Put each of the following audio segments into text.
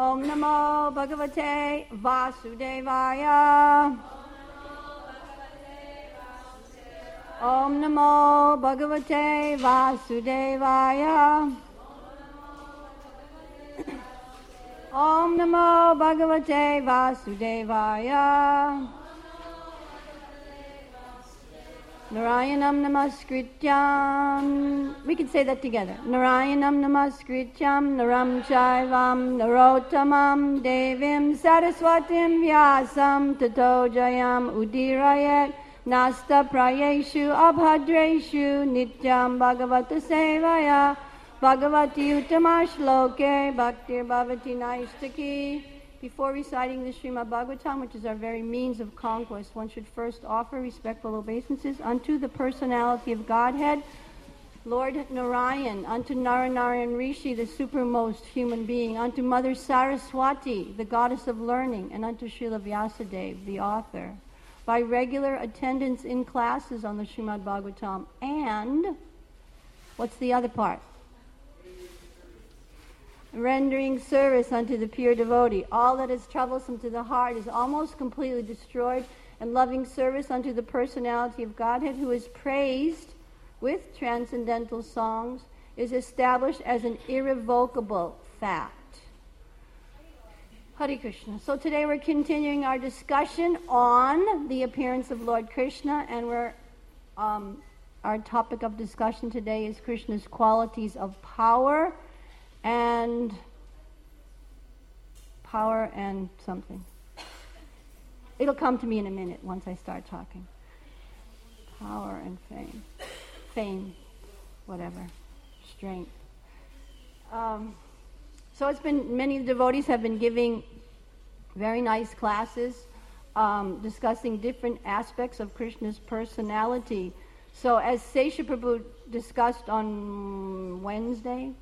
Om Namo Bhagavate Vasudevaya. Om Namo Bhagavate Vasudevaya. Om Namo Bhagavate Vasudevaya. Narayanam Namaskrityam. We can say that together. Narayanam Namaskrityam Naram Chaivam Narottamam Devim Saraswatim Vyasam Tato Jayam Udirayet Nasta Prayeshu Abhadreshu Nityam Bhagavata Sevaya Bhagavati Uttamashloke Bhaktir Bhavati Naistaki. Before reciting the Srimad Bhagavatam, which is our very means of conquest, one should first offer respectful obeisances unto the personality of Godhead, Lord Narayan, unto Narayana Rishi, the supermost human being, unto Mother Saraswati, the goddess of learning, and unto Srila Vyasadeva, the author, by regular attendance in classes on the Srimad Bhagavatam, and, what's the other part? Rendering service unto the pure devotee. All that is troublesome to the heart is almost completely destroyed, and loving service unto the personality of Godhead, who is praised with transcendental songs, is established as an irrevocable fact. Hare Krishna. So today we're continuing our discussion on the appearance of Lord Krishna, and our topic of discussion today is Krishna's qualities of power and something. It'll come to me in a minute once I start talking. Power and fame. Fame, whatever. Strength. So it's been, many devotees have been giving very nice classes discussing different aspects of Krishna's personality. So as Sesha Prabhu discussed on Wednesday,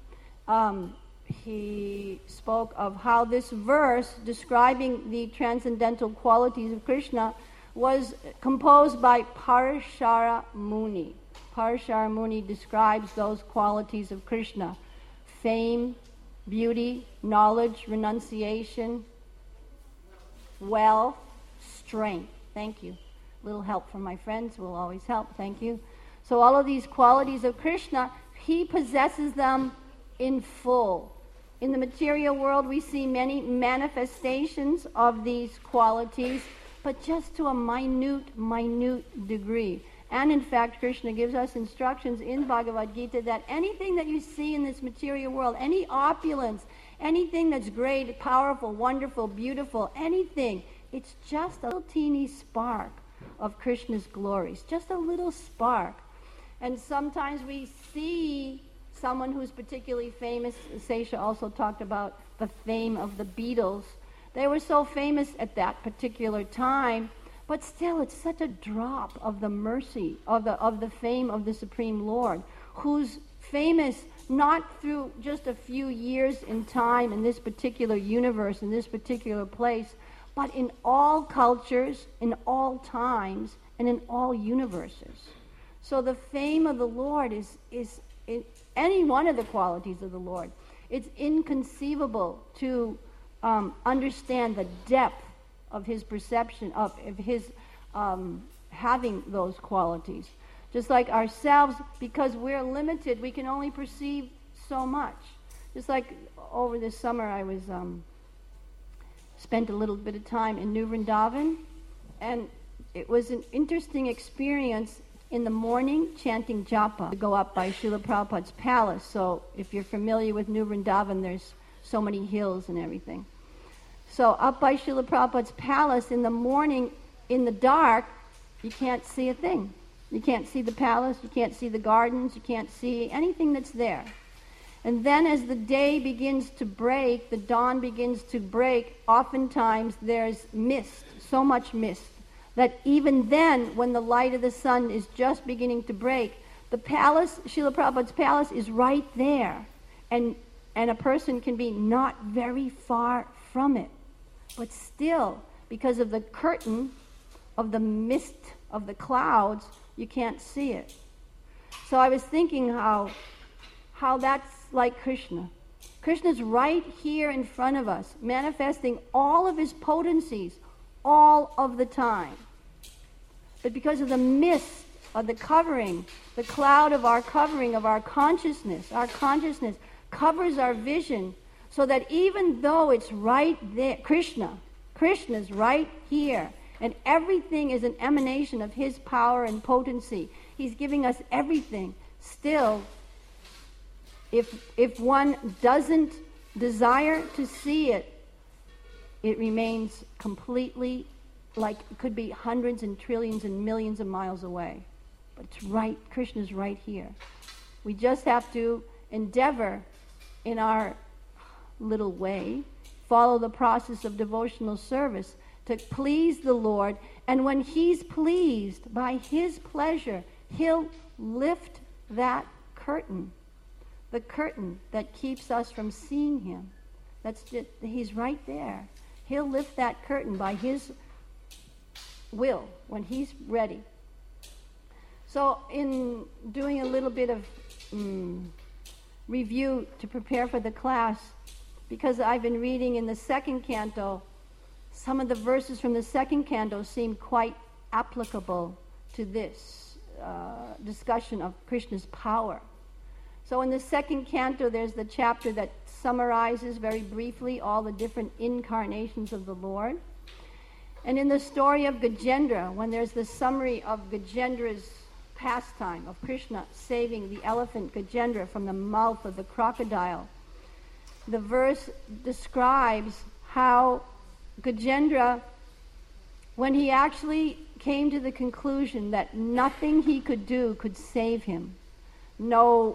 he spoke of how this verse describing the transcendental qualities of Krishna was composed by Parashara Muni. Parashara Muni describes those qualities of Krishna: fame, beauty, knowledge, renunciation, wealth, strength. Thank you. A little help from my friends will always help. Thank you. So all of these qualities of Krishna, he possesses them in full. In the material world, we see many manifestations of these qualities, but just to a minute degree. And in fact, Krishna gives us instructions in Bhagavad Gita that anything that you see in this material world, any opulence, anything that's great, powerful, wonderful, beautiful, anything, it's just a little teeny spark of Krishna's glories, just a little spark. And sometimes we see someone who's particularly famous. Sesha also talked about the fame of the Beatles. They were so famous at that particular time, but still it's such a drop of the mercy, of the fame of the Supreme Lord, who's famous not through just a few years in time in this particular universe, in this particular place, but in all cultures, in all times, and in all universes. So the fame of the Lord is any one of the qualities of the Lord. It's inconceivable to understand the depth of his perception, of his having those qualities. Just like ourselves, because we're limited, we can only perceive so much. Just like over this summer, I was spent a little bit of time in New Vrindavan, and it was an interesting experience. In the morning, chanting japa to go up by Srila Prabhupada's palace. So if you're familiar with New Vrindavan, there's so many hills and everything. So up by Srila Prabhupada's palace in the morning, in the dark, you can't see a thing. You can't see the palace, you can't see the gardens, you can't see anything that's there. And then as the day begins to break, the dawn begins to break, oftentimes there's mist, so much mist, that even then, when the light of the sun is just beginning to break, the palace, Srila Prabhupada's palace, is right there. And a person can be not very far from it. But still, because of the curtain of the mist of the clouds, you can't see it. So I was thinking how that's like Krishna. Krishna's right here in front of us, manifesting all of his potencies all of the time. But because of the mist of the covering, the cloud of our covering of our consciousness covers our vision, so that even though it's right there, Krishna's right here, and everything is an emanation of his power and potency. He's giving us everything. Still, if one doesn't desire to see it, it remains completely, like it could be hundreds and trillions and millions of miles away. But it's right, Krishna's right here. We just have to endeavor in our little way, follow the process of devotional service to please the Lord, and when he's pleased by his pleasure, he'll lift that curtain, the curtain that keeps us from seeing him. That's just, he's right there. He'll lift that curtain by his will when he's ready. So in doing a little bit of review to prepare for the class, because I've been reading in the second canto, some of the verses from the second canto seem quite applicable to this discussion of Krishna's power. So in the second canto, there's the chapter that summarizes very briefly all the different incarnations of the Lord. And in the story of Gajendra, when there's the summary of Gajendra's pastime, of Krishna saving the elephant Gajendra from the mouth of the crocodile, the verse describes how Gajendra, when he actually came to the conclusion that nothing he could do could save him, no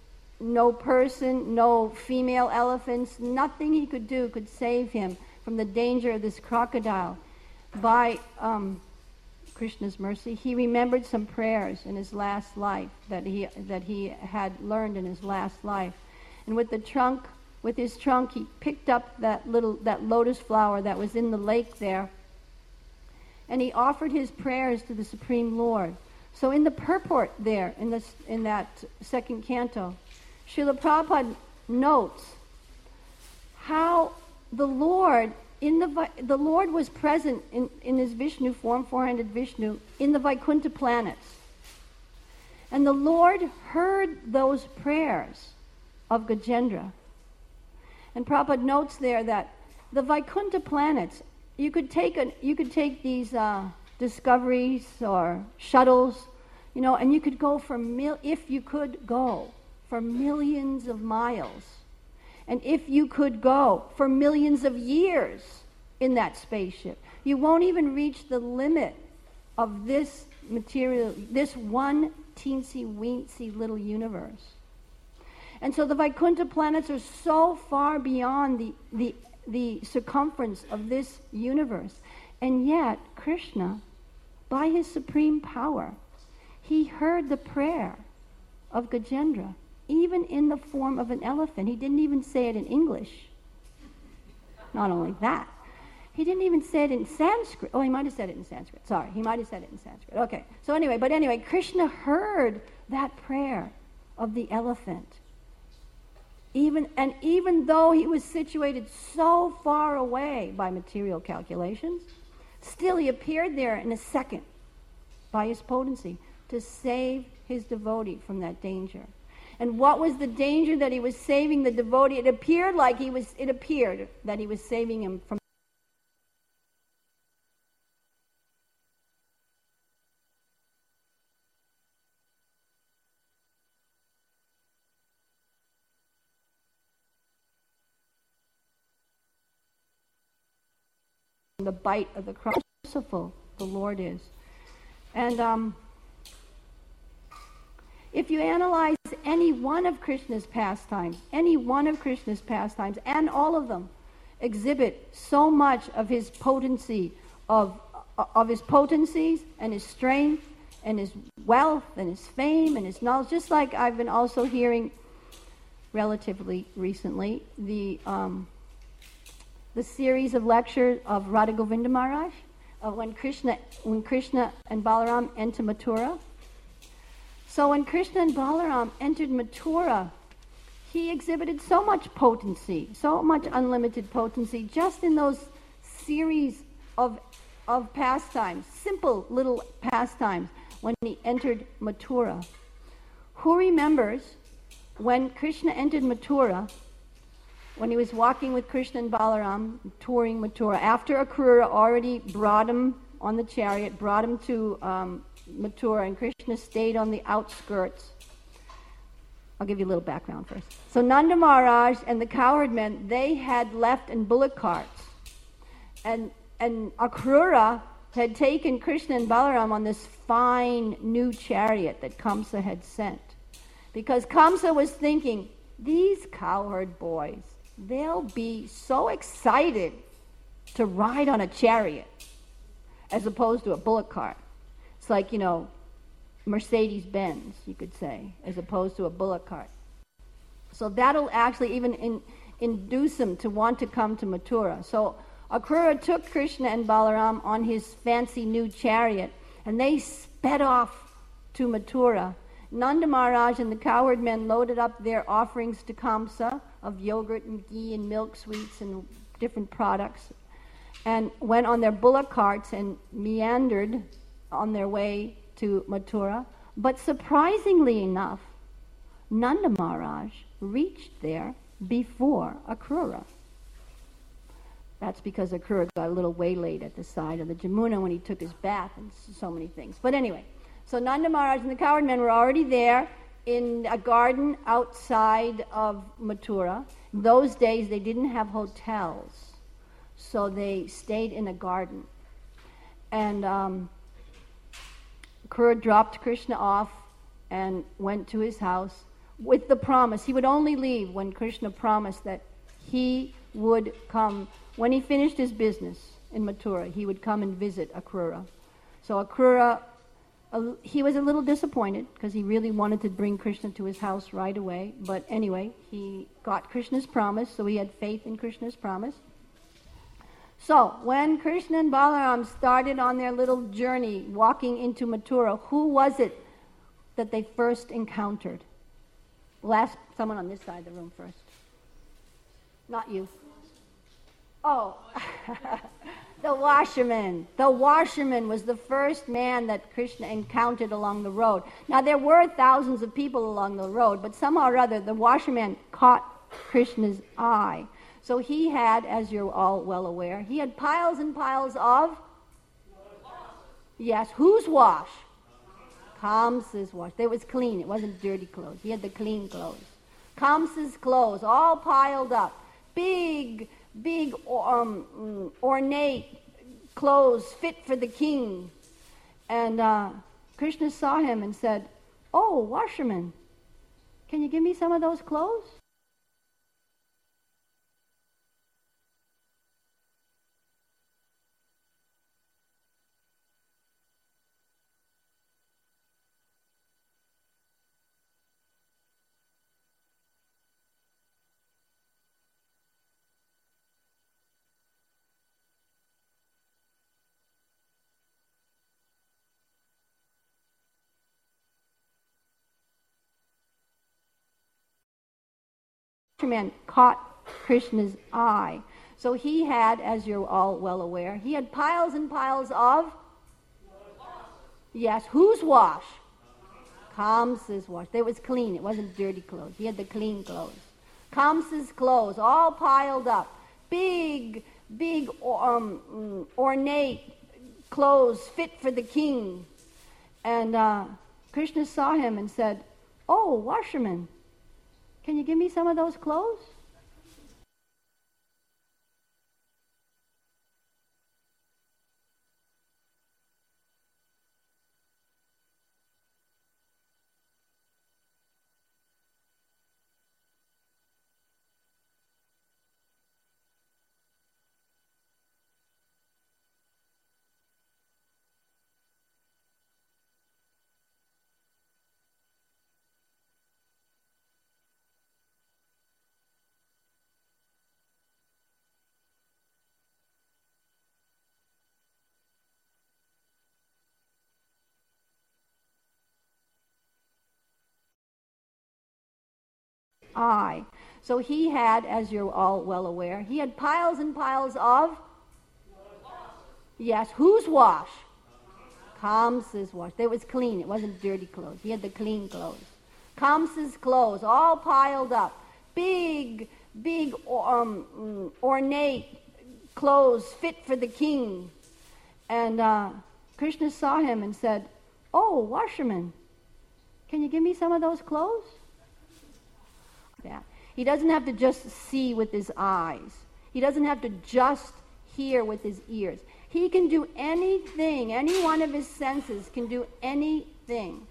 person, no female elephants, nothing he could do could save him from the danger of this crocodile, by Krishna's mercy, he remembered some prayers in his last life that he had learned in his last life, and with his trunk, he picked up that lotus flower that was in the lake there, and he offered his prayers to the Supreme Lord. So in the purport there, in that second canto, Srila Prabhupada notes how the Lord was present in his Vishnu form, four-handed Vishnu, in the Vaikuntha planets. And the Lord heard those prayers of Gajendra. And Prabhupada notes there that the Vaikuntha planets, you could take these discoveries or shuttles, and you could go if you could go for millions of miles, and if you could go for millions of years in that spaceship, you won't even reach the limit of this material, this one teensy-weensy little universe. And so the Vaikuntha planets are so far beyond the circumference of this universe. And yet, Krishna, by his supreme power, he heard the prayer of Gajendra, even in the form of an elephant. He didn't even say it in English. Not only that, he didn't even say it in Sanskrit. Oh, he might have said it in Sanskrit. Sorry, he might have said it in Sanskrit. Okay, so anyway, Krishna heard that prayer of the elephant. Even though he was situated so far away by material calculations, still he appeared there in a second by his potency to save his devotee from that danger. And what was the danger that he was saving the devotee? It appeared that he was saving him from the bite of the cross. Merciful the Lord is. And if you analyze any one of Krishna's pastimes, and all of them exhibit so much of his potency, of his potencies and his strength and his wealth and his fame and his knowledge, just like I've been also hearing relatively recently, the series of lectures of Radha Govinda Maharaj, when Krishna and Balaram enter Mathura. So when Krishna and Balaram entered Mathura, he exhibited so much potency, so much unlimited potency, just in those series of pastimes, simple little pastimes, when he entered Mathura. Who remembers when Krishna entered Mathura, when he was walking with Krishna and Balaram, touring Mathura, after Akrura already brought him on the chariot, brought him to Mathura, and Krishna stayed on the outskirts. I'll give you a little background first. So Nanda Maharaj and the cowherd men, they had left in bullock carts. And Akrura had taken Krishna and Balaram on this fine new chariot that Kamsa had sent. Because Kamsa was thinking, these cowherd boys, they'll be so excited to ride on a chariot as opposed to a bullock cart. It's like, Mercedes-Benz, you could say, as opposed to a bullock cart. So that'll actually even induce him to want to come to Mathura. So Akrura took Krishna and Balaram on his fancy new chariot, and they sped off to Mathura. Nanda Maharaj and the cowherd men loaded up their offerings to Kamsa of yogurt and ghee and milk sweets and different products, and went on their bullock carts and meandered on their way to Mathura. But surprisingly enough, Nanda Maharaj reached there before Akrura. That's because Akrura got a little waylaid at the side of the Jamuna when he took his bath and so many things. But anyway, so Nanda Maharaj and the cowherd men were already there in a garden outside of Mathura. In those days, they didn't have hotels, so they stayed in a garden. And Akrura dropped Krishna off and went to his house with the promise. He would only leave when Krishna promised that he would come. When he finished his business in Mathura, he would come and visit Akrura. So Akrura, he was a little disappointed because he really wanted to bring Krishna to his house right away. But anyway, he got Krishna's promise, so he had faith in Krishna's promise. So when Krishna and Balaram started on their little journey walking into Mathura, who was it that they first encountered? We'll ask someone on this side of the room first. Not you. Oh, the washerman. The washerman was the first man that Krishna encountered along the road. Now, there were thousands of people along the road, but somehow or other, the washerman caught Krishna's eye. So he had, as you're all well aware, he had piles and piles of... Yes, whose wash? Kamsa's wash. It was clean. It wasn't dirty clothes. He had the clean clothes. Kamsa's clothes, all piled up. Big, ornate clothes fit for the king. And Krishna saw him and said, "Oh, washerman, can you give me some of those clothes?" Man caught Krishna's eye. So he had, as you're all well aware, he had piles and piles of... Yes, whose wash? Kamsa's wash. It was clean. It wasn't dirty clothes. He had the clean clothes. Kamsa's clothes, all piled up. Big, ornate clothes fit for the king. And Krishna saw him and said, "Oh, washerman, can you give me some of those clothes?" eye. So he had, as you're all well aware, he had piles and piles of, yes, whose wash? Kamsa's wash. It was clean. It wasn't dirty clothes. He had the clean clothes. Kamsa's clothes, all piled up. Big, ornate clothes fit for the king. And Krishna saw him and said, "Oh, washerman, can you give me some of those clothes?" Yeah. He doesn't have to just see with his eyes. He doesn't have to just hear with his ears. He can do anything. Any one of his senses can do anything.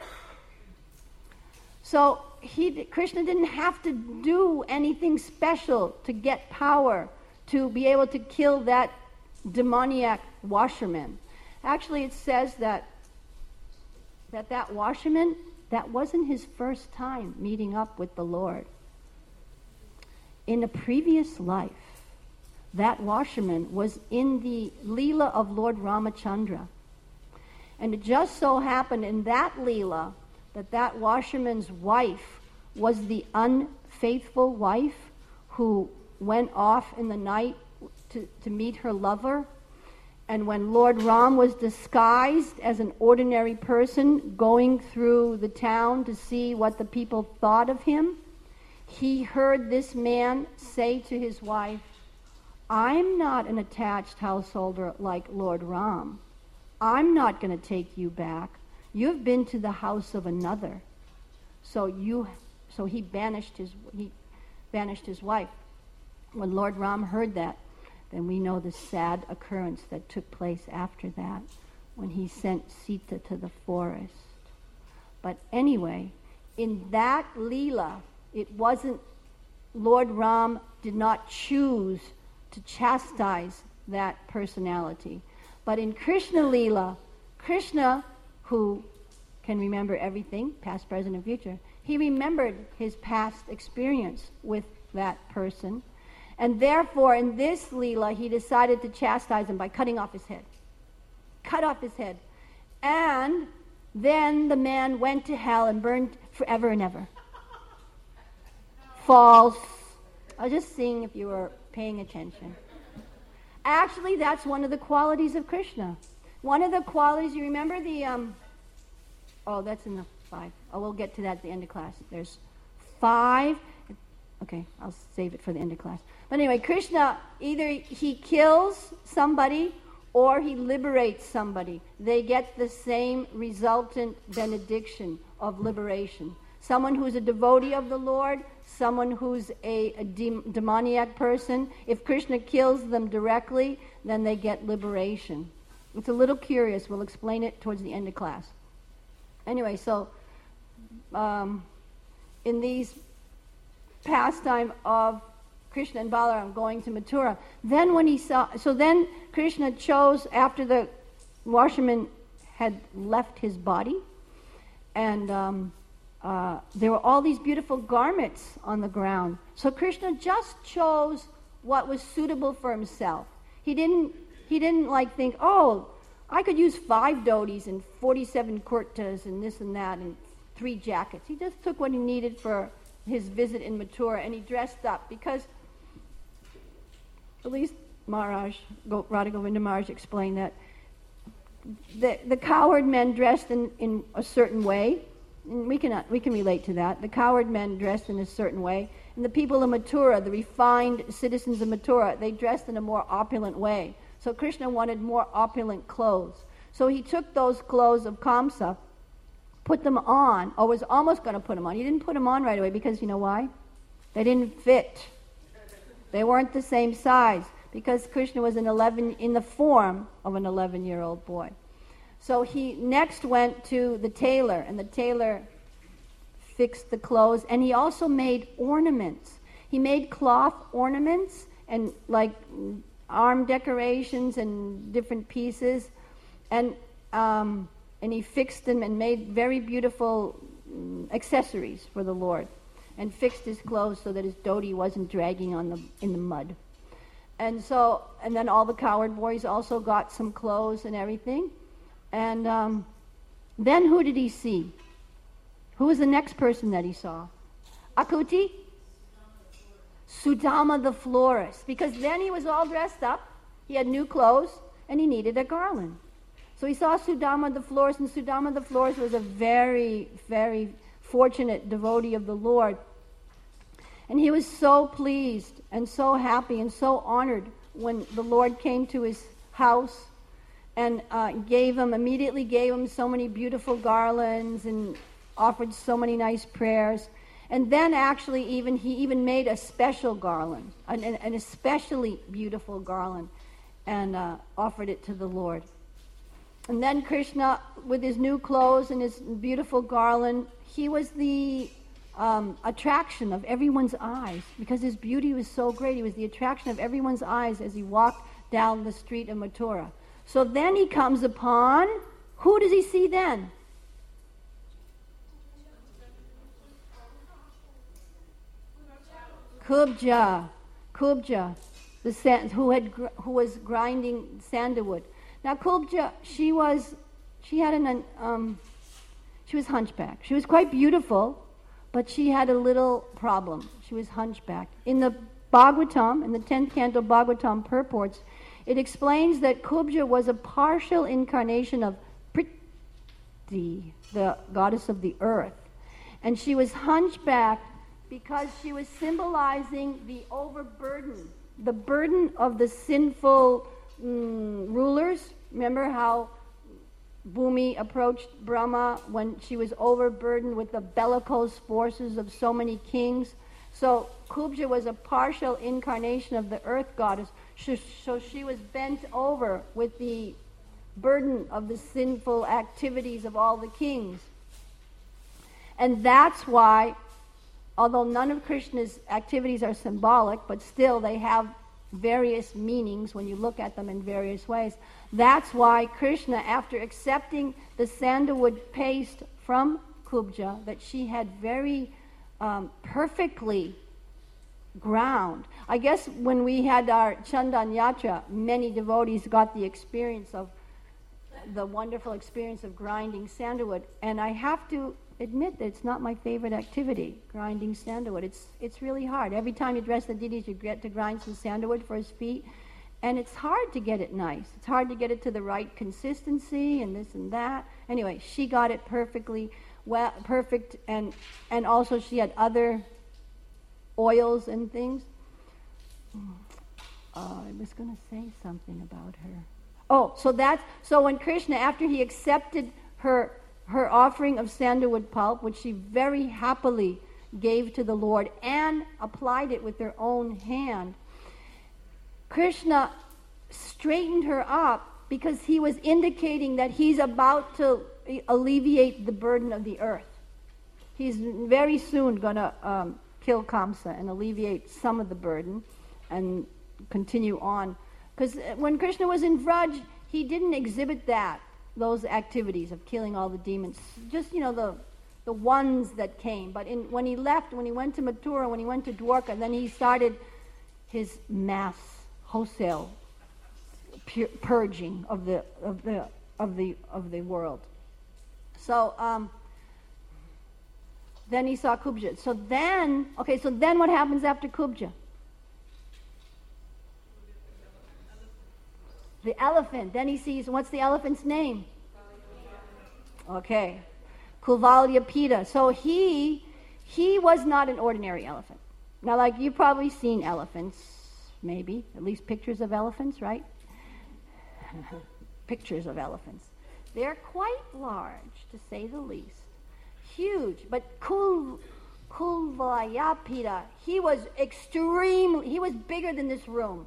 So Krishna didn't have to do anything special to get power to be able to kill that demoniac washerman. Actually, it says that washerman, that wasn't his first time meeting up with the Lord. In a previous life, that washerman was in the Leela of Lord Ramachandra. And it just so happened in that Leela that washerman's wife was the unfaithful wife who went off in the night to meet her lover. And when Lord Ram was disguised as an ordinary person going through the town to see what the people thought of him, he heard this man say to his wife, "I'm not an attached householder like Lord Ram. I'm not going to take you back. You've been to the house of another." So he banished his wife. When Lord Ram heard that, then we know the sad occurrence that took place after that, when he sent Sita to the forest. But anyway, in that Leela, it wasn't, Lord Ram did not choose to chastise that personality. But in Krishna Leela, Krishna, who can remember everything, past, present, and future, he remembered his past experience with that person. And therefore, in this Leela, he decided to chastise him by cutting off his head. Cut off his head. And then the man went to hell and burned forever and ever. False. I was just seeing if you were paying attention. Actually, that's one of the qualities of Krishna. One of the qualities, you remember the, that's in the 5. Oh, we'll get to that at the end of class. There's 5. Okay, I'll save it for the end of class. But anyway, Krishna, either he kills somebody or he liberates somebody. They get the same resultant benediction of liberation. Someone who's a devotee of the Lord, someone who's a demoniac person, if Krishna kills them directly, then they get liberation. It's a little curious. We'll explain it towards the end of class. Anyway, so in these pastime of Krishna and Balaram going to Mathura, then then Krishna chose, after the washerman had left his body, and there were all these beautiful garments on the ground. So Krishna just chose what was suitable for himself. He didn't think, oh, I could use 5 dhotis and 47 kurtas and this and that and 3 jackets. He just took what he needed for his visit in Mathura, and he dressed up, because at least Radha Govinda Maharaj explained that the cowherd men dressed in a certain way. And we can relate to that. The cowherd men dressed in a certain way, and the people of Mathura, the refined citizens of Mathura, they dressed in a more opulent way. So Krishna wanted more opulent clothes. So he took those clothes of Kamsa, put them on, or was almost going to put them on. He didn't put them on right away, because you know why? They didn't fit. They weren't the same size, because Krishna was in the form of an 11-year-old boy. So he next went to the tailor, and the tailor fixed the clothes, and he also made ornaments. He made cloth ornaments and like arm decorations and different pieces, and he fixed them and made very beautiful accessories for the Lord, and fixed his clothes so that his dhoti wasn't dragging in the mud. And then all the cowherd boys also got some clothes and everything. And then who did he see? Who was the next person that he saw? Akuti? Sudama the florist, because then he was all dressed up, he had new clothes, and he needed a garland. So he saw Sudama the florist, and Sudama the florist was a very, very fortunate devotee of the Lord. And he was so pleased and so happy and so honored when the Lord came to his house and immediately gave him so many beautiful garlands and offered so many nice prayers. And then actually he even made a special garland, an especially beautiful garland, and offered it to the Lord. And then Krishna, with his new clothes and his beautiful garland, he was the attraction of everyone's eyes, because his beauty was so great. He was the attraction of everyone's eyes as he walked down the street of Mathura. So then he comes upon, who does he see then? Kubja, who was grinding sandalwood. Now Kubja, she was hunchbacked. She was quite beautiful, but she had a little problem. She was hunchbacked. In the Bhagavatam, in the 10th canto Bhagavatam purports, it explains that Kubja was a partial incarnation of Priti, the goddess of the earth. And she was hunchbacked because she was symbolizing the overburden, the burden of the sinful rulers. Remember how Bhumi approached Brahma when she was overburdened with the bellicose forces of so many kings? So Kubja was a partial incarnation of the earth goddess. So she was bent over with the burden of the sinful activities of all the kings. And that's why, although none of Krishna's activities are symbolic, but still they have various meanings when you look at them in various ways. That's why Krishna, after accepting the sandalwood paste from Kubja, that she had very perfectly ground. I guess when we had our Chandan Yatra, many devotees got the wonderful experience of grinding sandalwood. And I have to admit that it's not my favorite activity, grinding sandalwood. It's really hard. Every time you dress the deities, you get to grind some sandalwood for his feet. And it's hard to get it nice. It's hard to get it to the right consistency and this and that. Anyway, she got it perfectly well, perfect, and also she had other oils and things. I was going to say something about her. So when Krishna, after he accepted her offering of sandalwood pulp, which she very happily gave to the Lord and applied it with her own hand, Krishna straightened her up because he was indicating that he's about to alleviate the burden of the earth. He's very soon going to kill Kamsa and alleviate some of the burden and continue on. Because when Krishna was in Vraj, he didn't exhibit those activities of killing all the demons, just the ones that came. But when he left, when he went to Mathura, when he went to Dwarka, then he started his mass wholesale purging of the world. So then he saw Kubja. So then what happens after Kubja? The elephant. Then he sees, what's the elephant's name? Okay. Kulvalyapita. So he was not an ordinary elephant. Now, like, you've probably seen elephants, maybe, at least pictures of elephants, right? Pictures of elephants. They're quite large, to say the least. Huge. But Kulvalyapita, he was bigger than this room.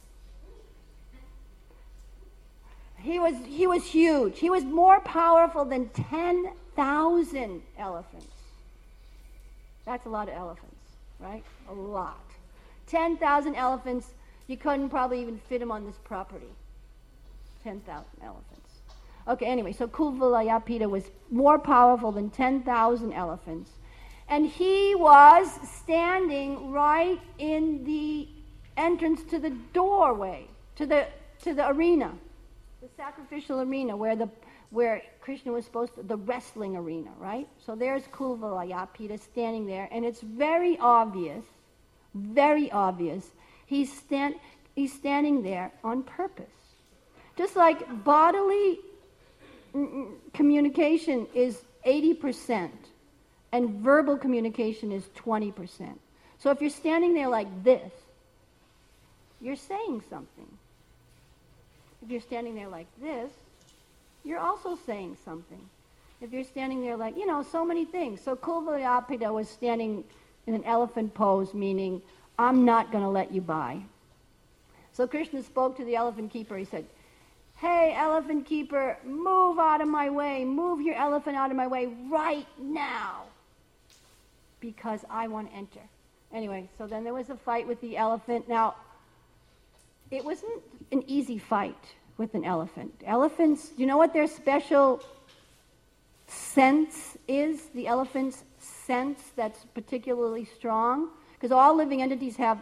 He was huge. He was more powerful than 10,000 elephants. That's a lot of elephants, right? A lot. 10,000 elephants, you couldn't probably even fit them on this property. 10,000 elephants. Okay, anyway, so Kulvalyapita was more powerful than 10,000 elephants. And he was standing right in the entrance to the doorway, to the arena. The sacrificial arena where Krishna was supposed to, the wrestling arena, right? So there's Kulvalyapita standing there, and it's very obvious Very obvious. He's standing there on purpose. Just like bodily communication is 80% and verbal communication is 20%. So if you're standing there like this, you're saying something. If you're standing there like this, you're also saying something. If you're standing there like, so many things. So Kulvayapita was standing in an elephant pose, meaning, I'm not going to let you by. So Krishna spoke to the elephant keeper. He said, hey, elephant keeper, move out of my way. Move your elephant out of my way right now, because I want to enter. Anyway, so then there was a fight with the elephant. Now, it wasn't an easy fight with an elephant. Elephants, do you know what their special sense is? The elephant's sense that's particularly strong? Because all living entities have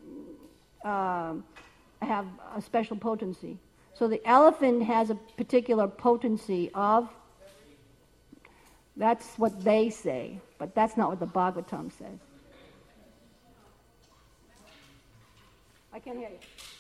a special potency. So the elephant has a particular potency of, that's what they say, but that's not what the Bhagavatam says. I can't hear you.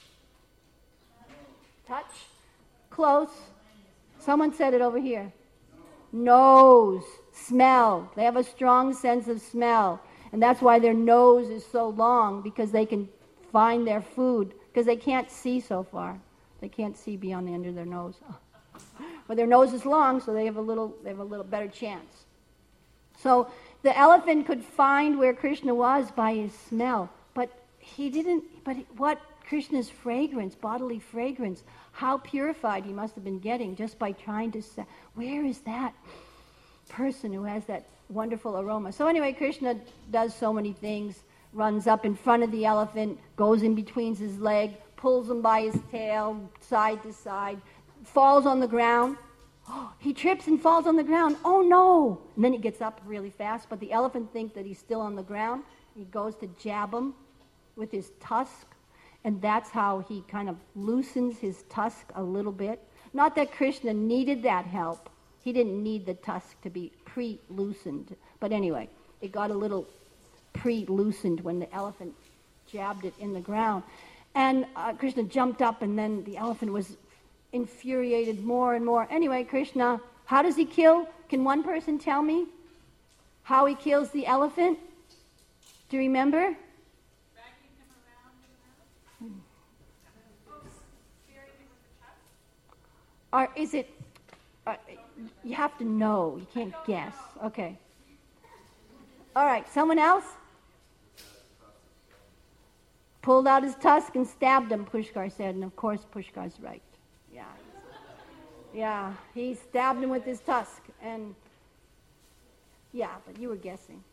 Touch. Close. Someone said it over here. Nose. Smell. They have a strong sense of smell. And that's why their nose is so long, because they can find their food, because they can't see so far. They can't see beyond the end of their nose. But their nose is long, so they have a little better chance. So the elephant could find where Krishna was by his smell, but what Krishna's fragrance, bodily fragrance, how purified he must have been getting just by trying to say, where is that person who has that wonderful aroma? So anyway, Krishna does so many things, runs up in front of the elephant, goes in between his leg, pulls him by his tail, side to side, falls on the ground. Oh, he trips and falls on the ground. Oh no! And then he gets up really fast, but the elephant thinks that he's still on the ground. He goes to jab him with his tusk, and that's how he kind of loosens his tusk a little bit. Not that Krishna needed that help. He didn't need the tusk to be pre-loosened. But anyway, it got a little pre-loosened when the elephant jabbed it in the ground. And Krishna jumped up, and then the elephant was infuriated more and more. Anyway, Krishna, how does he kill? Can one person tell me how he kills the elephant? Do you remember? Or is it, you have to know, you can't guess. Okay. All right, someone else? Pulled out his tusk and stabbed him, Pushkar said, and of course Pushkar's right. Yeah, he stabbed him with his tusk, and yeah, but you were guessing.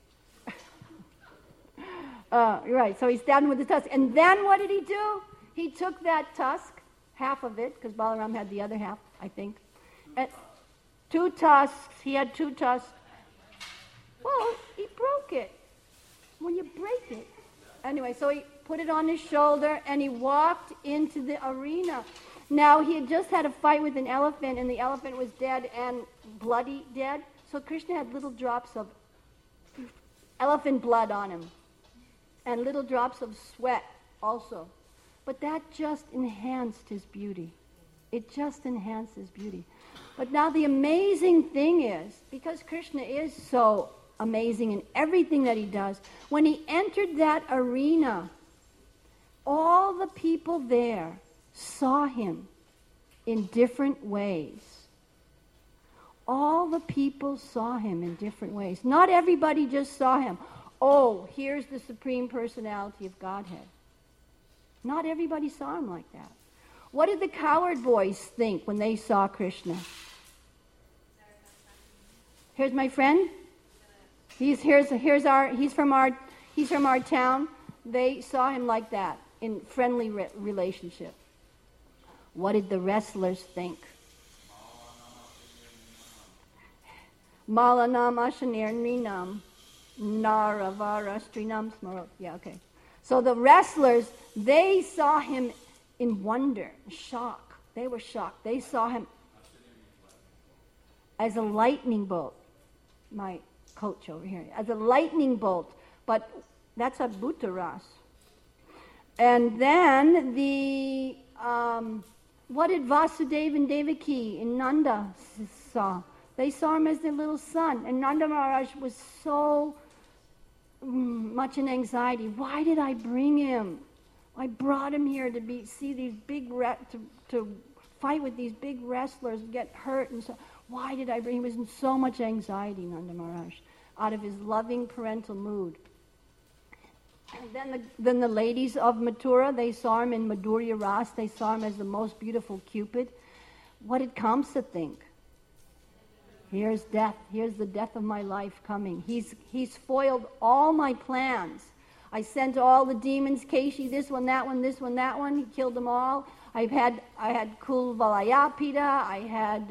You're right, so he stabbed him with his tusk, and then what did he do? He took that tusk, half of it, because Balaram had the other half, I think. And 2 tusks, he had 2 tusks. Well, he broke it. When you break it. Anyway, so he put it on his shoulder and he walked into the arena. Now, he had just had a fight with an elephant, and the elephant was dead and bloody dead. So Krishna had little drops of elephant blood on him and little drops of sweat also. But that just enhanced his beauty. It just enhanced his beauty. But now the amazing thing is, because Krishna is so amazing in everything that he does, when he entered that arena, all the people there saw him in different ways. All the people saw him in different ways. Not everybody just saw him. Oh, here's the Supreme Personality of Godhead. Not everybody saw him like that. What did the coward boys think when they saw Krishna? Here's my friend. He's from our town. They saw him like that, in friendly relationship. What did the wrestlers think? Malanam Ashanir Ninam Naravara Strinam Smaro. Yeah, okay. So the wrestlers, they saw him in wonder, shock. They were shocked. They saw him as a lightning bolt. My coach over here, as a lightning bolt. But that's a Bhutaras. And then what did Vasudeva and Devaki and Nanda saw? They saw him as their little son. And Nanda Maharaj was so much in anxiety. Why did I bring him? I brought him here to see these big to fight with these big wrestlers, get hurt, and so. Why did I bring him? He was in so much anxiety, Nanda Maharaj, out of his loving parental mood. And then the ladies of Mathura, they saw him in Madhurya Ras. They saw him as the most beautiful Cupid. What did Kamsa think? Here's death. Here's the death of my life coming. He's foiled all my plans. I sent all the demons, Keshi, this one, that one, this one, that one. He killed them all. I had Kulvalayapita. I had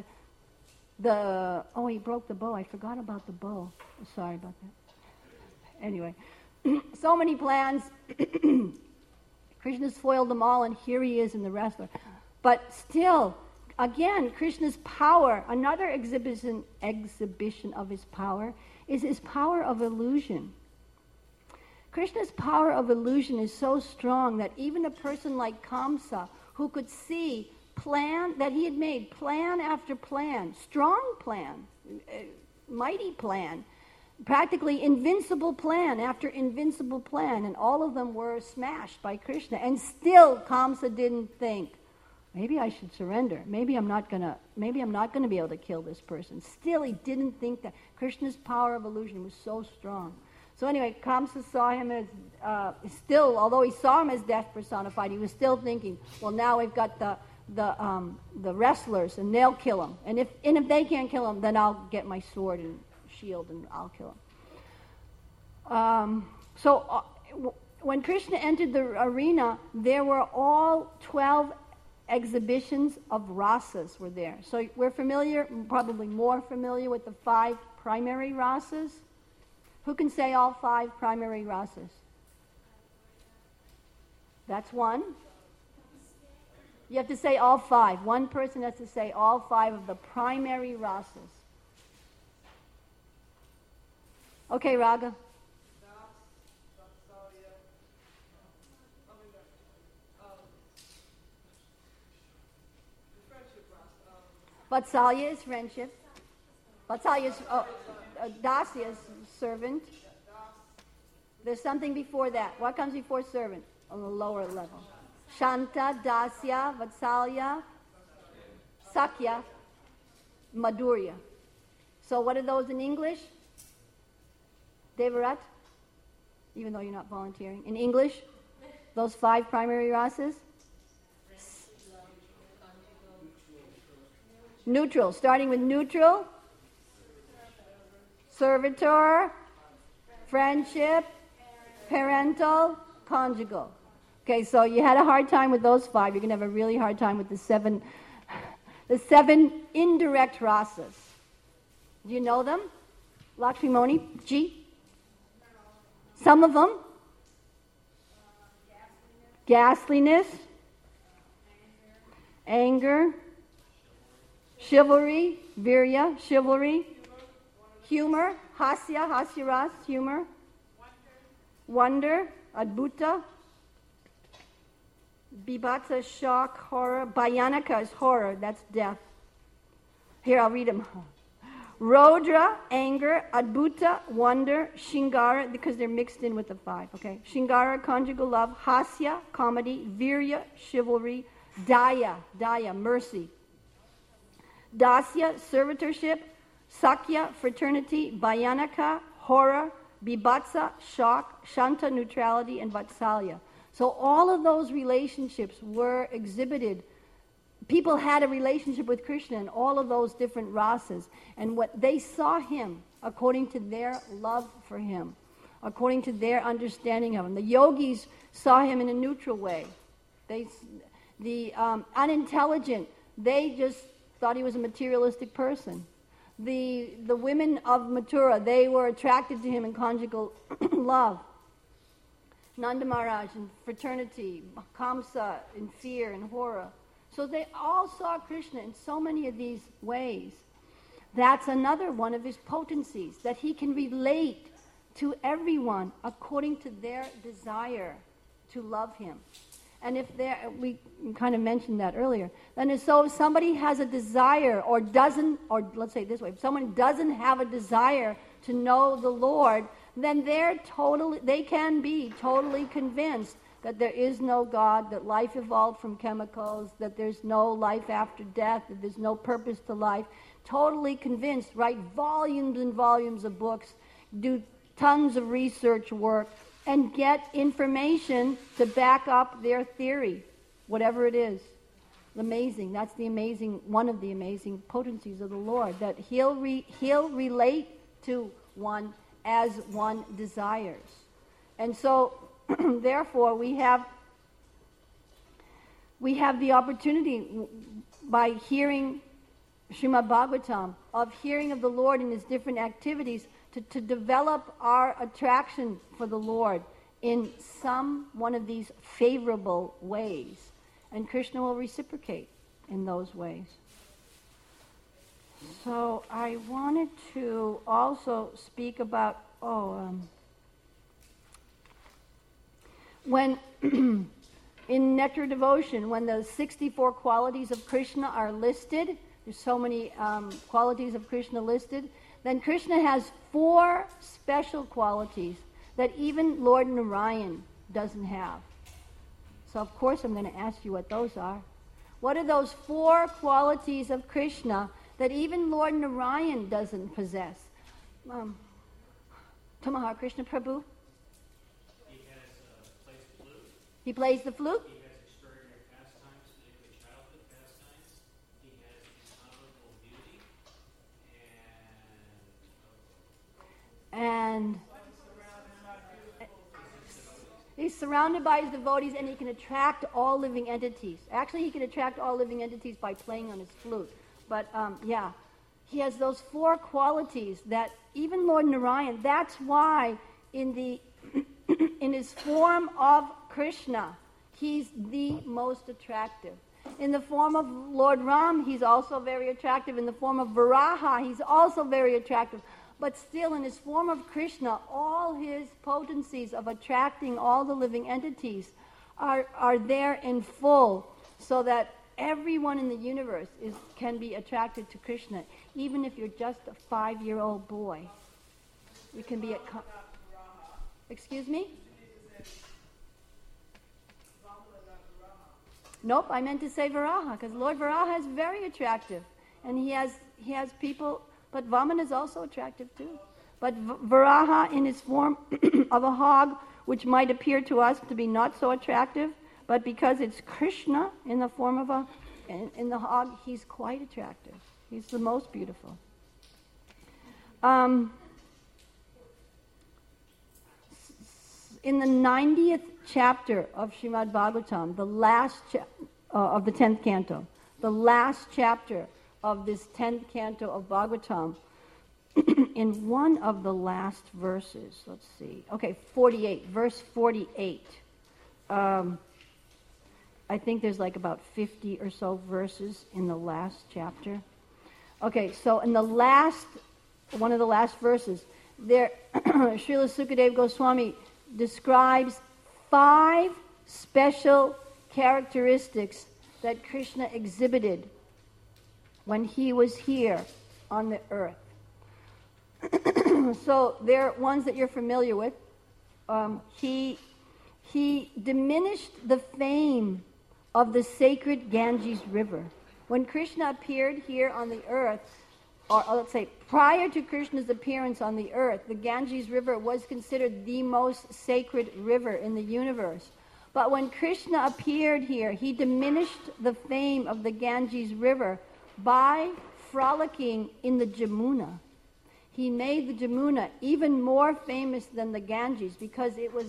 he broke the bow. I forgot about the bow. Sorry about that. Anyway, so many plans. Krishna's foiled them all, and here he is in the wrestler. But still, again, Krishna's power, another exhibition of his power, is his power of illusion. Krishna's power of illusion is so strong that even a person like Kamsa, who could see plan that he had made, plan after plan, strong plan, mighty plan, practically invincible plan after invincible plan, and all of them were smashed by Krishna. And still Kamsa didn't think, maybe I should surrender. Maybe I'm not gonna be able to kill this person. Still, he didn't think that. Krishna's power of illusion was so strong. So anyway, Kamsa saw him as still, although he saw him as death personified, he was still thinking, well, now we've got the wrestlers, and they'll kill him. And if they can't kill him, then I'll get my sword and shield and I'll kill him. When Krishna entered the arena, there were all 12 exhibitions of rasas were there. So we're familiar, probably more familiar with the 5 primary rasas. Who can say all 5 primary rasas? That's one. You have to say all 5. One person has to say all 5 of the primary rasas. Okay, Raga. Vatsalya is friendship. Vatsalya is Dasya is servant. There's something before that. What comes before servant on the lower level? Shanta, Dasya, Vatsalya, Sakya, Madhurya. So what are those in English? Devarat? Even though you're not volunteering. In English, those 5 primary rasas? Neutral. Starting with neutral. Servitor, friendship, parental, conjugal. Okay, so you had a hard time with those 5. You're going to have a really hard time with the 7 indirect rasas. Do you know them? Lakshmi Moni? G? Some of them? Ghastliness, anger, chivalry, virya, chivalry, humor, hasya, hasyaras, humor, wonder, adbhuta, bibhatsa, shock, horror, bhayanaka is horror, that's death. Here, I'll read them. Rodra, anger, adbhuta, wonder, shingara, because they're mixed in with the 5, okay? Shingara, conjugal love, hasya, comedy, virya, chivalry, daya, mercy, dasya, servitorship, sakya, fraternity, bhayanaka, horror, bibhatsa, shock, shanta, neutrality, and vatsalya. So all of those relationships were exhibited. People had a relationship with Krishna in all of those different rasas. And what they saw him according to their love for him, according to their understanding of him. The yogis saw him in a neutral way. The unintelligent, they just thought he was a materialistic person. The women of Mathura, they were attracted to him in conjugal love. Nanda Maharaj in fraternity, Kamsa in fear and horror. So they all saw Krishna in so many of these ways. That's another one of his potencies, that he can relate to everyone according to their desire. to love him. And if we kind of mentioned that earlier, then if somebody has a desire or let's say it this way, if someone doesn't have a desire to know the Lord, then they can be totally convinced that there is no God, that life evolved from chemicals, that there's no life after death, that there's no purpose to life. Totally convinced, write volumes and volumes of books, do tons of research work, and get information to back up their theory, whatever it is. Amazing. That's one of the amazing potencies of the Lord, that he'll relate to one as one desires. And so, therefore, we have the opportunity by hearing Srimad Bhagavatam, of hearing of the Lord in his different activities, to develop our attraction for the Lord in one of these favorable ways. And Krishna will reciprocate in those ways. So I wanted to also speak about, when in Nectar Devotion, when the 64 qualities of Krishna are listed, there's so many qualities of Krishna listed, then Krishna has 4 special qualities that even Lord Narayan doesn't have. So of course I'm going to ask you what those are. What are those 4 qualities of Krishna that even Lord Narayan doesn't possess? Tamahar Krishna Prabhu? He has plays the flute. He plays the flute? He has extraordinary pastimes, particularly childhood pastimes. He has incomparable beauty. And he's surrounded by his devotees, and he can attract all living entities. Actually, he can attract all living entities by playing on his flute. But, he has those 4 qualities that even Lord Narayan, that's why in his form of Krishna, he's the most attractive. In the form of Lord Ram, he's also very attractive. In the form of Varaha, he's also very attractive. But still, in his form of Krishna, all his potencies of attracting all the living entities are there in full, so that everyone in the universe can be attracted to Krishna, even if you're just a 5-year-old boy. We can be Excuse me? Nope, I meant to say Varaha, because Lord Varaha is very attractive, and he has people. But Vamana is also attractive too. But Varaha in his form of a hog, which might appear to us to be not so attractive, but because it's Krishna in the form of in the hog, he's quite attractive. He's the most beautiful. In the 90th chapter of Srimad Bhagavatam, the last of the 10th canto, the last chapter of this 10th canto of Bhagavatam, in one of the last verses, let's see, 48, verse 48. I think there's like about 50 or so verses in the last chapter. Okay, so in one of the last verses, there, Srila Sukadeva Goswami describes 5 special characteristics that Krishna exhibited when he was here on the earth. So they're ones that you're familiar with. He diminished the fame of the sacred Ganges River. When Krishna appeared here on the earth, or let's say prior to Krishna's appearance on the earth, the Ganges River was considered the most sacred river in the universe. But when Krishna appeared here, he diminished the fame of the Ganges River by frolicking in the Jamuna. He made the Jamuna even more famous than the Ganges because it was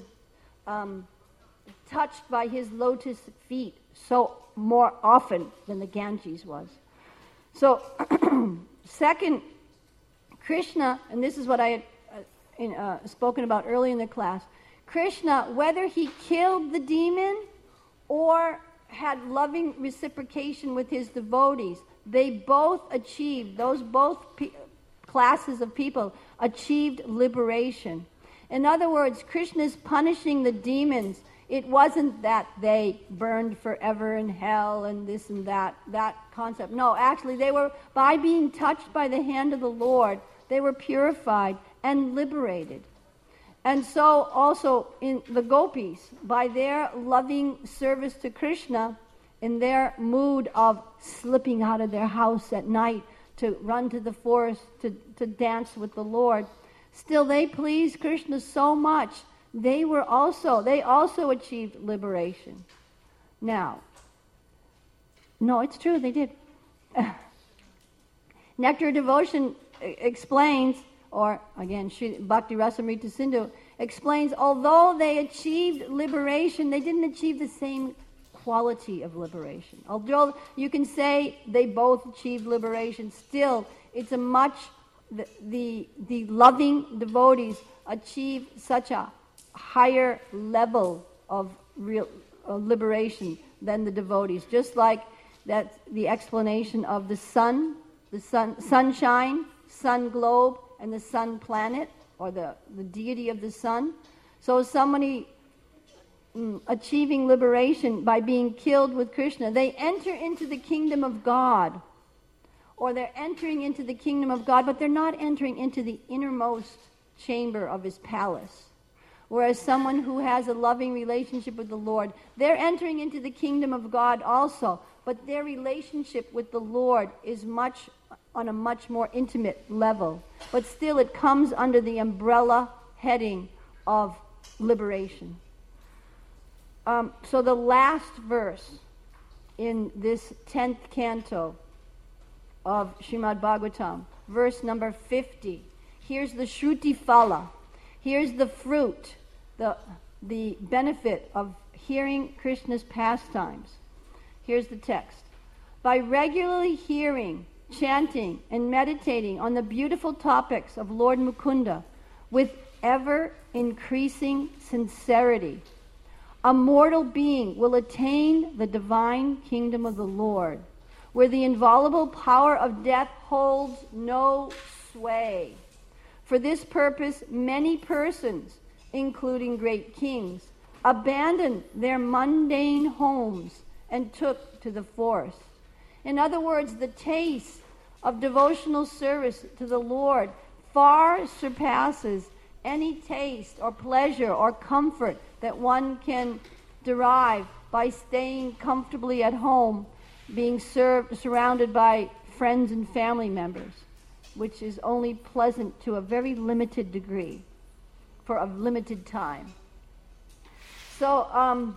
touched by his lotus feet so more often than the Ganges was. So, second, Krishna, and this is what I had spoken about early in the class, Krishna, whether he killed the demon or had loving reciprocation with his devotees, they both achieved, classes of people achieved liberation. In other words, Krishna's punishing the demons It wasn't that they burned forever in hell and this and that concept. No, actually they were, by being touched by the hand of the Lord, they were purified and liberated. And so also in the gopis, by their loving service to Krishna, in their mood of slipping out of their house at night to run to the forest to dance with the Lord, still they pleased Krishna so much, they also achieved liberation. Now, no, it's true, they did. Nectar of Devotion explains, or again, Bhakti Rasamrita Sindhu explains, although they achieved liberation, they didn't achieve the same quality of liberation. Although you can say they both achieved liberation, still it's the loving devotees achieve such a higher level of real liberation than the devotees. Just like that's the explanation of the sunshine, sun globe, and the sun planet, or the deity of the sun. So somebody achieving liberation by being killed with Krishna, they enter into the kingdom of God, or they're entering into the kingdom of God, but they're not entering into the innermost chamber of his palace. Whereas someone who has a loving relationship with the Lord, they're entering into the kingdom of God also, but their relationship with the Lord is on a much more intimate level. But still it comes under the umbrella heading of liberation. So the last verse in this 10th canto of Srimad Bhagavatam, verse number 50. Here's the Shruti Phala. Here's the fruit, the benefit of hearing Krishna's pastimes. Here's the text. By regularly hearing, chanting, and meditating on the beautiful topics of Lord Mukunda with ever increasing sincerity, a mortal being will attain the divine kingdom of the Lord, where the inviolable power of death holds no sway. For this purpose, many persons, including great kings, abandoned their mundane homes and took to the forest. In other words, the taste of devotional service to the Lord far surpasses any taste or pleasure or comfort that one can derive by staying comfortably at home, being surrounded by friends and family members, which is only pleasant to a very limited degree for a limited time. So I'm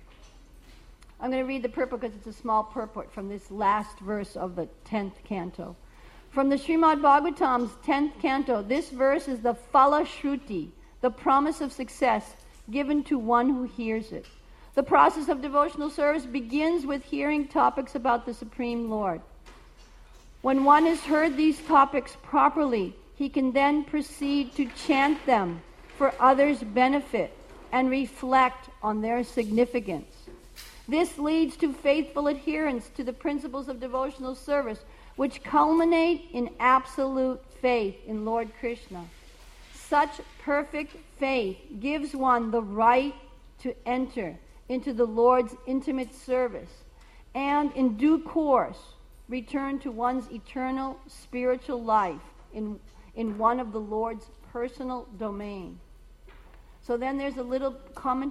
going to read the purport because it's a small purport from this last verse of the 10th canto. From the Srimad Bhagavatam's 10th canto, this verse is the Phala Shruti, the promise of success given to one who hears it. The process of devotional service begins with hearing topics about the Supreme Lord. When one has heard these topics properly, he can then proceed to chant them for others' benefit and reflect on their significance. This leads to faithful adherence to the principles of devotional service, which culminate in absolute faith in Lord Krishna. Such perfect faith gives one the right to enter into the Lord's intimate service and, in due course, return to one's eternal spiritual life in one of the Lord's personal domain. So then there's a little comment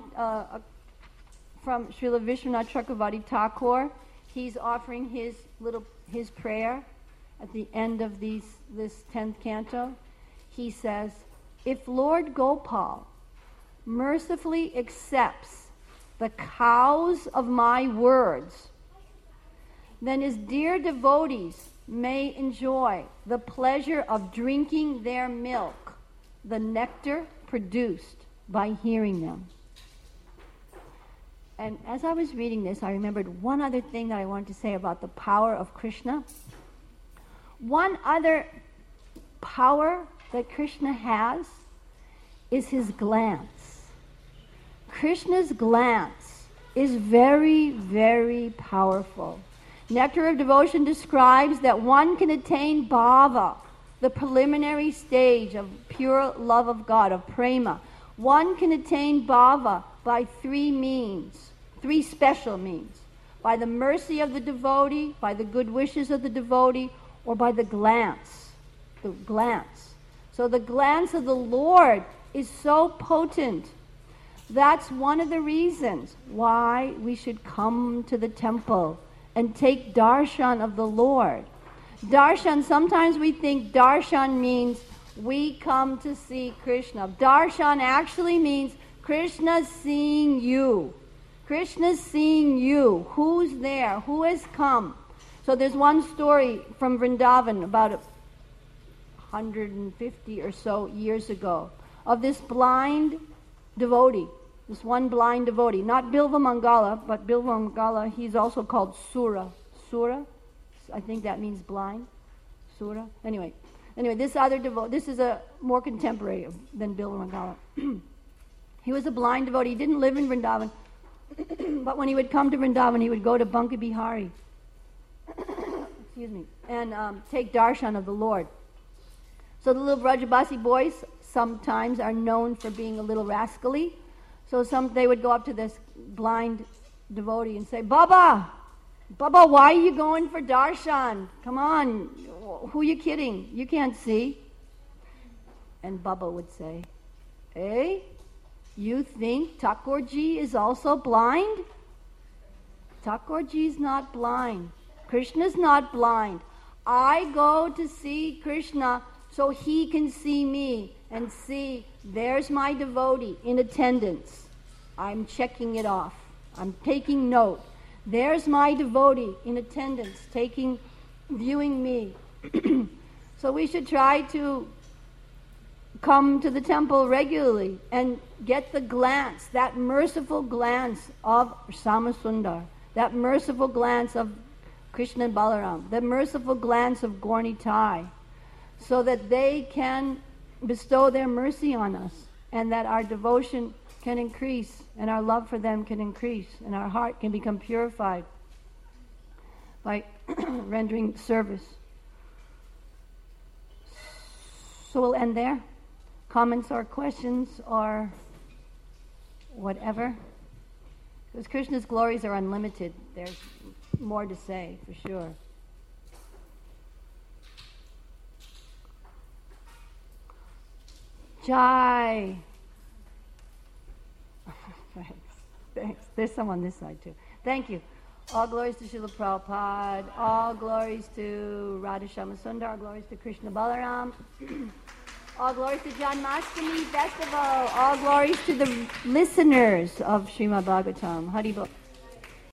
from Srila Vishwanath Chakravarti Thakur. He's offering his prayer at the end of this 10th canto. He says, if Lord Gopal mercifully accepts the cows of my words, then his dear devotees may enjoy the pleasure of drinking their milk, the nectar produced by hearing them. And as I was reading this, I remembered one other thing that I wanted to say about the power of Krishna. One other power that Krishna has is his glance. Krishna's glance is very, very powerful. Nectar of Devotion describes that one can attain bhava, the preliminary stage of pure love of God, of prema. One can attain bhava by three special means. By the mercy of the devotee, by the good wishes of the devotee, or by the glance. The glance. So the glance of the Lord is so potent. That's one of the reasons why we should come to the temple and take darshan of the Lord. Darshan, sometimes we think darshan means we come to see Krishna. Darshan actually means Krishna seeing you. Krishna's seeing you. Who's there? Who has come? So there's one story from Vrindavan about 150 or so years ago of this blind devotee, this one blind devotee, not Bilva Mangala, but Bilva Mangala, he's also called Sura. Sura? I think that means blind. Sura? Anyway, this other devotee, this is a more contemporary than Bilva Mangala. He was a blind devotee. He didn't live in Vrindavan. But when he would come to Vrindavan, he would go to Banka Bihari, excuse me, and take darshan of the Lord. So the little Brajabasi boys sometimes are known for being a little rascally. So they would go up to this blind devotee and say, Baba, why are you going for darshan? Come on, who are you kidding? You can't see. And Baba would say, eh? You think Thakurji is also blind? Thakurji is not blind. Krishna's not blind. I go to see Krishna so he can see me and see there's my devotee in attendance. I'm checking it off. I'm taking note. There's my devotee in attendance, viewing me. So we should try to come to the temple regularly and get the glance, that merciful glance of Samasundar, that merciful glance of Krishna and Balaram, that merciful glance of Gaur Nitai, so that they can bestow their mercy on us and that our devotion can increase and our love for them can increase and our heart can become purified by rendering service. So we'll end there. Comments or questions or whatever? Because Krishna's glories are unlimited. There's more to say, for sure. Jai. Thanks. There's some on this side too. Thank you. All glories to Srila Prabhupada. All glories to Radha Shyama-Sundar. All glories to Krishna Balaram. All glories to Janmashtami Festival. All glories to the listeners of Srimad Bhagavatam. Hari Bol.